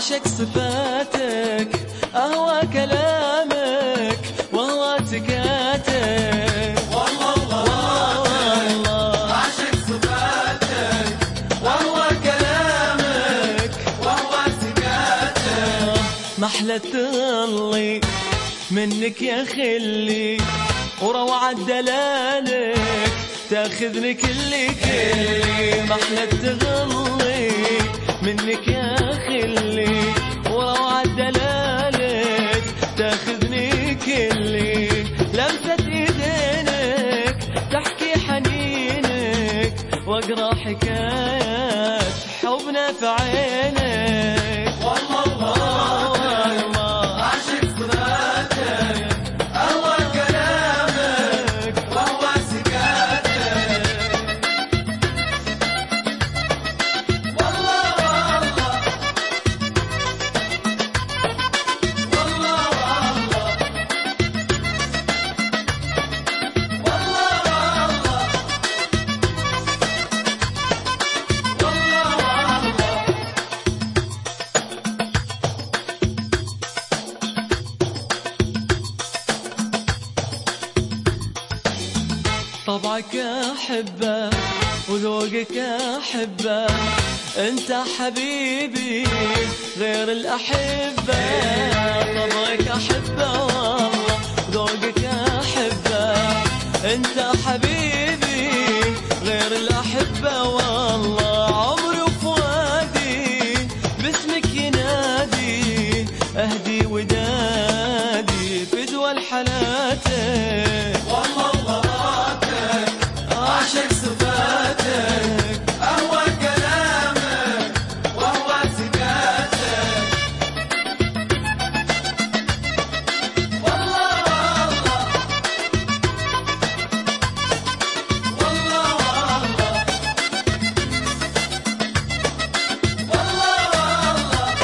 أعشق صفاتك، أهوى كلامك وهوى سكاتك. والله والله أعشق صفاتك، وهوى كلامك وهوى سكاتك. محلى تغلي منك يا خلي، وروعة دلالك تاخذني كلي كلي. محلى تغلي منك يا خلي، وروعة دلالك تاخذني كلي. لمسة ايدينك تحكي حنينك، واقرا حكايات حبنا في عينك. والله والله أعشق صفاتك، أهوى كلامك وهوى سكاتك. والله والله والله والله والله طبعك أحبه وذوقك أحبه، أنت حبيبي غير الأحبة. طبعك أحبه والله وذوقك أحبه، أنت حبيبي غير الأحبة. والله عمري وفؤادي باسمك ينادي، أهدي ودادي في دول حالاتك. والله أعشق صفاتك، أهوى كلامك وهوى سكاتك. والله والله والله والله والله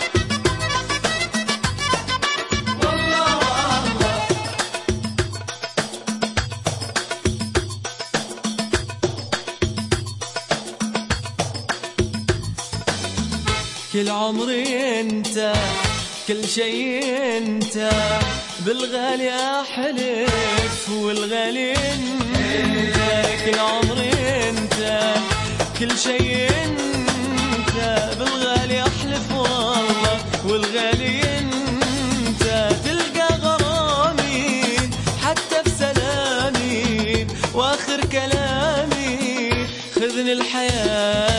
كل عمري انت، كل شي انت، بالغالي احلف والغالي انت. كل عمري انت، كل شي انت، بالغالي احلف والله والغالي انت. تلقى غرامي حتى في سلامي، واخر كلامي خذني الحياة